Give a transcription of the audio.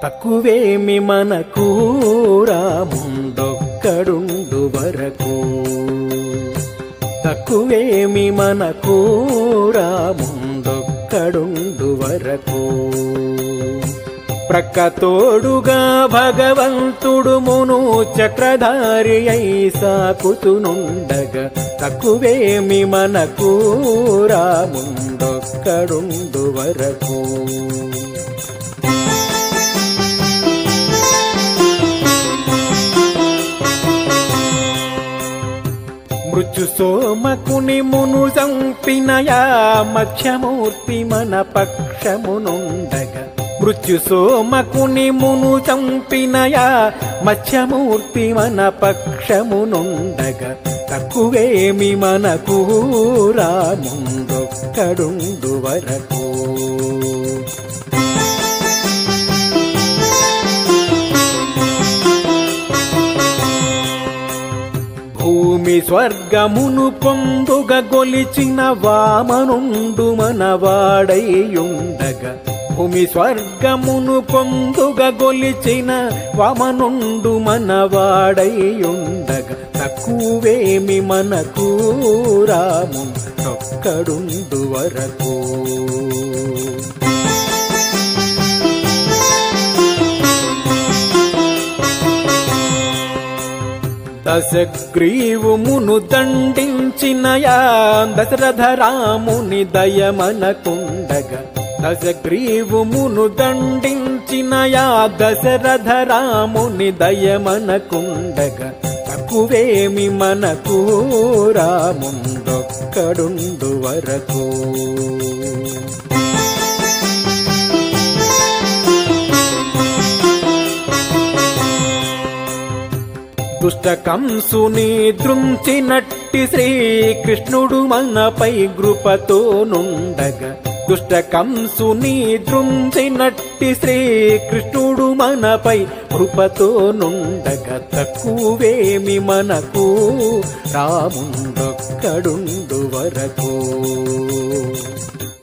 తక్కువేమి మనకు రాముండొక్కడుండు వరకు. తక్కువేమి మనకు రాముండొక్కడుండు వరకు. ప్రక్కతోడుగా భగవంతుడు మును చక్రధారి అయి సాకుతునుండగా తక్కువేమి మనకు రాముండొక్కడుండు వరకు. మృత్యు సోమకుని మును చంపినయా మత్స్యమూర్తి మన పక్షమునుండగా. మృత్యు సోమకుని మును చంపినయా మత్స్యమూర్తి మన పక్షమునుండగా తక్కువేమి మనకు రాముండొక్కడుండు వరకు. భూమి స్వర్గమును పొందుగ గొలిచిన వామనుండు మనవాడైయుండగా. భూమి స్వర్గమును పొందుగ గొలిచిన వామనుండు మనవాడైయుండగా తక్కువేమి మనకు రాముండొక్కడుండు వరకు. దశగ్రీవుమును దండించినయా దశరథ రాముని దయమనకుండగా. దశగ్రీవుమును దండించినయా దశరథ రాముని దయమనకుండగా తక్కువేమి మనకు రాముండొక్కడుండు వరకు. దుష్ట కంసుని దృంచినట్టి శ్రీకృష్ణుడు మనపై కృపతోనుండగా. దుష్ట కంసుని దృంచినట్టి శ్రీకృష్ణుడు మనపై కృపతోనుండగా తక్కువేమి మనకు రాముండొక్కడుండు వరకు.